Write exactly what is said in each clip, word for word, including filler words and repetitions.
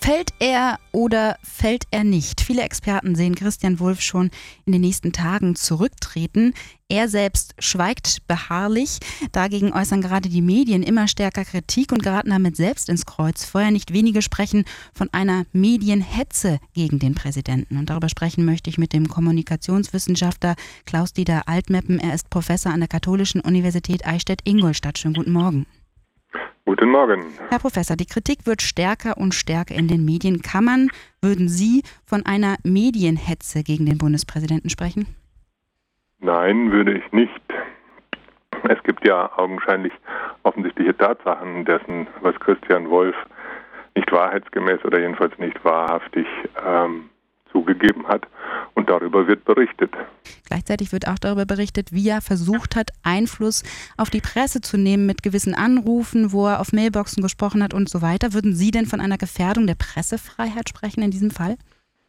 Fällt er oder fällt er nicht? Viele Experten sehen Christian Wulff schon in den nächsten Tagen zurücktreten. Er selbst schweigt beharrlich. Dagegen äußern gerade die Medien immer stärker Kritik und geraten damit selbst ins Kreuzfeuer. Nicht wenige sprechen von einer Medienhetze gegen den Präsidenten. Und darüber sprechen möchte ich mit dem Kommunikationswissenschaftler Klaus-Dieter Altmeppen. Er ist Professor an der Katholischen Universität Eichstätt-Ingolstadt. Schönen guten Morgen. Guten Morgen. Herr Professor, die Kritik wird stärker und stärker in den Medien. Kann man, würden Sie, von einer Medienhetze gegen den Bundespräsidenten sprechen? Nein, würde ich nicht. Es gibt ja augenscheinlich offensichtliche Tatsachen dessen, was Christian Wulff nicht wahrheitsgemäß oder jedenfalls nicht wahrhaftig ähm, zugegeben hat. Und darüber wird berichtet. Gleichzeitig wird auch darüber berichtet, wie er versucht hat, Einfluss auf die Presse zu nehmen mit gewissen Anrufen, wo er auf Mailboxen gesprochen hat und so weiter. Würden Sie denn von einer Gefährdung der Pressefreiheit sprechen in diesem Fall?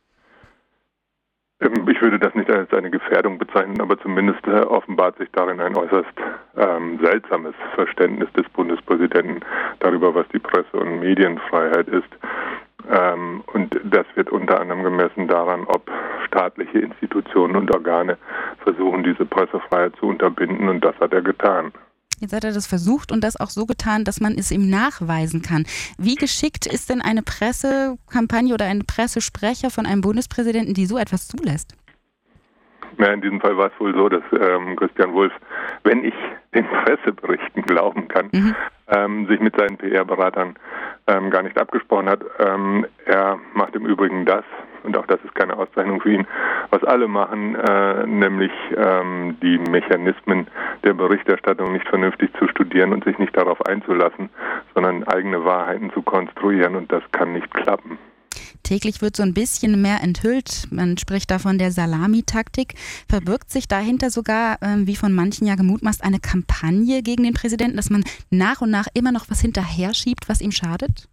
Ich würde das nicht als eine Gefährdung bezeichnen, aber zumindest äh, offenbart sich darin ein äußerst ähm, seltsames Verständnis des Bundespräsidenten darüber, was die Presse- und Medienfreiheit ist. Ähm, und das wird unter anderem gemessen daran, ob staatliche Institutionen und Organe versuchen, diese Pressefreiheit zu unterbinden, und das hat er getan. Jetzt hat er das versucht und das auch so getan, dass man es ihm nachweisen kann. Wie geschickt ist denn eine Pressekampagne oder ein Pressesprecher von einem Bundespräsidenten, die so etwas zulässt? Ja, in diesem Fall war es wohl so, dass ähm, Christian Wulff, wenn ich den Presseberichten glauben kann, mhm. ähm, sich mit seinen P R-Beratern ähm, gar nicht abgesprochen hat. Ähm, er macht im Übrigen das, und auch das ist keine Auszeichnung für ihn, was alle machen, äh, nämlich ähm, die Mechanismen der Berichterstattung nicht vernünftig zu studieren und sich nicht darauf einzulassen, sondern eigene Wahrheiten zu konstruieren, und das kann nicht klappen. Täglich wird so ein bisschen mehr enthüllt. Man spricht da von der Salamitaktik. Verbirgt sich dahinter sogar, ähm, wie von manchen ja gemutmaßt, eine Kampagne gegen den Präsidenten, dass man nach und nach immer noch was hinterher schiebt, was ihm schadet?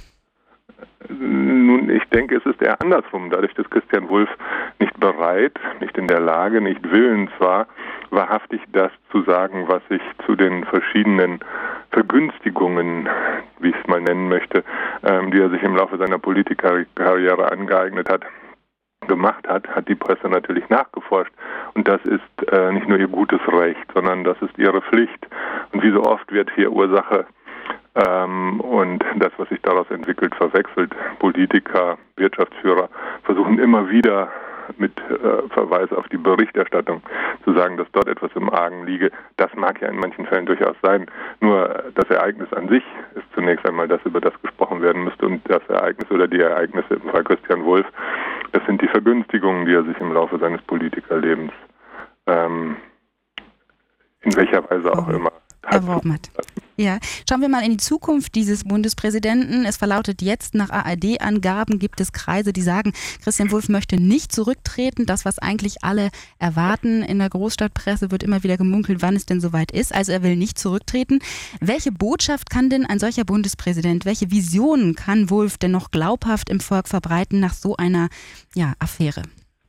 Nun, ich denke, es ist eher andersrum. Dadurch, dass Christian Wulff nicht bereit, nicht in der Lage, nicht willens war, wahrhaftig das zu sagen, was sich zu den verschiedenen Vergünstigungen, wie ich es mal nennen möchte, ähm, die er sich im Laufe seiner Politikerkarriere angeeignet hat, gemacht hat, hat die Presse natürlich nachgeforscht. Und das ist äh, nicht nur ihr gutes Recht, sondern das ist ihre Pflicht. Und wie so oft wird hier Ursache ähm, und das, was sich daraus entwickelt, verwechselt. Politiker, Wirtschaftsführer versuchen immer wieder mit äh, Verweis auf die Berichterstattung zu sagen, dass dort etwas im Argen liege. Das mag ja in manchen Fällen durchaus sein. Nur das Ereignis an sich ist zunächst einmal das, über das gesprochen werden müsste. Und das Ereignis oder die Ereignisse im Fall Christian Wulff, das sind die Vergünstigungen, die er sich im Laufe seines Politikerlebens ähm, in welcher Weise auch immer erworben hat. Ja, schauen wir mal in die Zukunft dieses Bundespräsidenten. Es verlautet jetzt, nach A R D-Angaben gibt es Kreise, die sagen, Christian Wulff möchte nicht zurücktreten. Das, was eigentlich alle erwarten. In der Großstadtpresse wird immer wieder gemunkelt, wann es denn soweit ist. Also er will nicht zurücktreten. Welche Botschaft kann denn ein solcher Bundespräsident, welche Visionen kann Wulff denn noch glaubhaft im Volk verbreiten nach so einer ja, Affäre?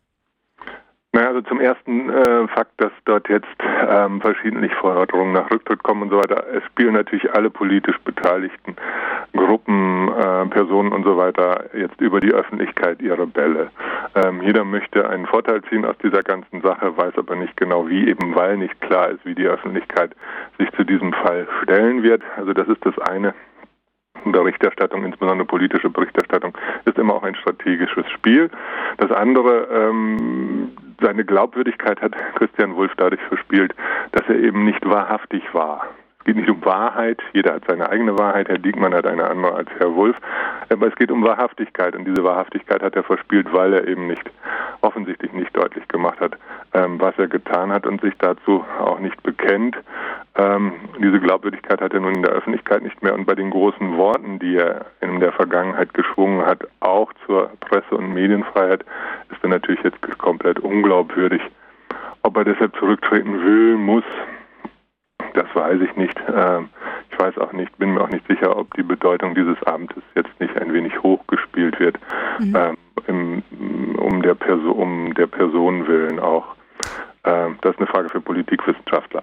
Naja, also zum ersten äh, Fakt, dass dort jetzt ähm, verschiedentlich Forderungen nach Rücktritt kommen und so weiter. Es spielen natürlich alle politisch beteiligten Gruppen, äh, Personen und so weiter jetzt über die Öffentlichkeit ihre Bälle. Ähm, jeder möchte einen Vorteil ziehen aus dieser ganzen Sache, weiß aber nicht genau wie, eben weil nicht klar ist, wie die Öffentlichkeit sich zu diesem Fall stellen wird. Also das ist das eine. Berichterstattung, insbesondere politische Berichterstattung, ist immer auch ein strategisches Spiel. Das andere, ähm, seine Glaubwürdigkeit hat Christian Wulff dadurch verspielt, dass er eben nicht wahrhaftig war. Es geht nicht um Wahrheit, jeder hat seine eigene Wahrheit, Herr Diekmann hat eine andere als Herr Wulff, aber es geht um Wahrhaftigkeit, und diese Wahrhaftigkeit hat er verspielt, weil er eben nicht, offensichtlich nicht deutlich gemacht hat, ähm, was er getan hat und sich dazu auch nicht bekennt. Ähm, diese Glaubwürdigkeit hat er nun in der Öffentlichkeit nicht mehr, und bei den großen Worten, die er in der Vergangenheit geschwungen hat, auch zur Presse- und Medienfreiheit, ist er natürlich jetzt komplett unglaubwürdig. Ob er deshalb zurücktreten will, muss, das weiß ich nicht. Ähm, ich weiß auch nicht, bin mir auch nicht sicher, ob die Bedeutung dieses Amtes jetzt nicht ein wenig hochgespielt wird, mhm. ähm, im, um, der Perso- um der Person willen auch. Ähm, das ist eine Frage für Politikwissenschaftler.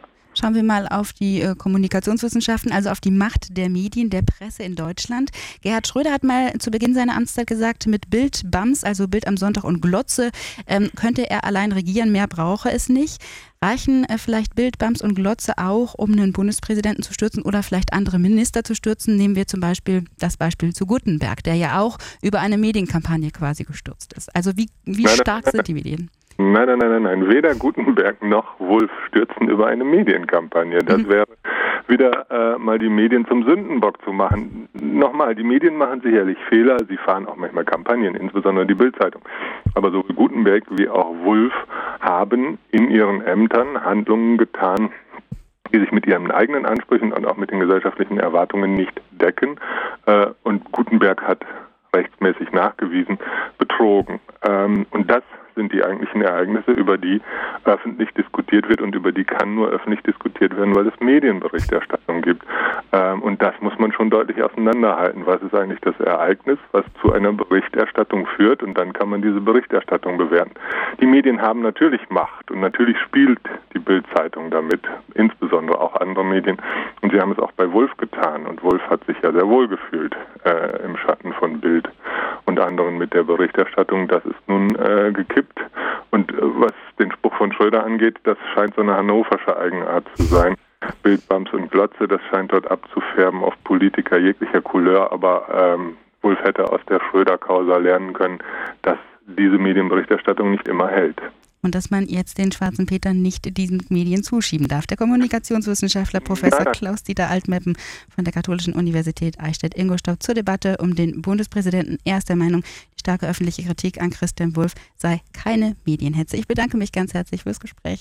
Schauen wir mal auf die äh, Kommunikationswissenschaften, also auf die Macht der Medien, der Presse in Deutschland. Gerhard Schröder hat mal zu Beginn seiner Amtszeit gesagt, mit Bild, BAMS, also Bild am Sonntag und Glotze, ähm, könnte er allein regieren, mehr brauche es nicht. Reichen äh, vielleicht Bild, BAMS und Glotze auch, um einen Bundespräsidenten zu stürzen oder vielleicht andere Minister zu stürzen? Nehmen wir zum Beispiel das Beispiel zu Gutenberg, der ja auch über eine Medienkampagne quasi gestürzt ist. Also wie, wie nein, stark nein, sind die Medien? Nein, nein, nein, nein, nein. Weder Gutenberg noch Wulff stürzen über eine Medienkampagne. Das mhm. wäre wieder äh, mal die Medien zum Sündenbock zu machen. Nochmal, die Medien machen sicherlich Fehler, sie fahren auch manchmal Kampagnen, insbesondere die Bild-Zeitung. Aber sowohl Gutenberg wie auch Wulff haben in ihren Ämtern Handlungen getan, die sich mit ihren eigenen Ansprüchen und auch mit den gesellschaftlichen Erwartungen nicht decken. Äh, und Gutenberg hat rechtsmäßig nachgewiesen, betrogen. Ähm, und das sind die eigentlichen Ereignisse, über die öffentlich diskutiert wird und über die kann nur öffentlich diskutiert werden, weil es Medienberichterstattung gibt. Ähm, und das muss man schon deutlich auseinanderhalten. Was ist eigentlich das Ereignis, was zu einer Berichterstattung führt? Und dann kann man diese Berichterstattung bewerten. Die Medien haben natürlich Macht und natürlich spielt die Bild-Zeitung damit, insbesondere auch andere Medien. Und sie haben es auch bei Wulff getan. Und Wulff hat sich ja sehr wohl gefühlt äh, im Schatten von Bild und anderen mit der Berichterstattung. Das ist nun äh, gekippt. Und äh, was den Spruch von Schröder angeht, das scheint so eine hannoversche Eigenart zu sein. Bild, BAMS und Glotze, das scheint dort abzufärben auf Politiker jeglicher Couleur. Aber ähm, Wulff hätte aus der Schröder-Causa lernen können, dass diese Medienberichterstattung nicht immer hält. Und dass man jetzt den schwarzen Peter nicht diesen Medien zuschieben darf. Der Kommunikationswissenschaftler Professor Klaus-Dieter Altmeppen von der Katholischen Universität Eichstätt-Ingolstadt zur Debatte um den Bundespräsidenten. Er ist der Meinung, die starke öffentliche Kritik an Christian Wulff sei keine Medienhetze. Ich bedanke mich ganz herzlich fürs Gespräch.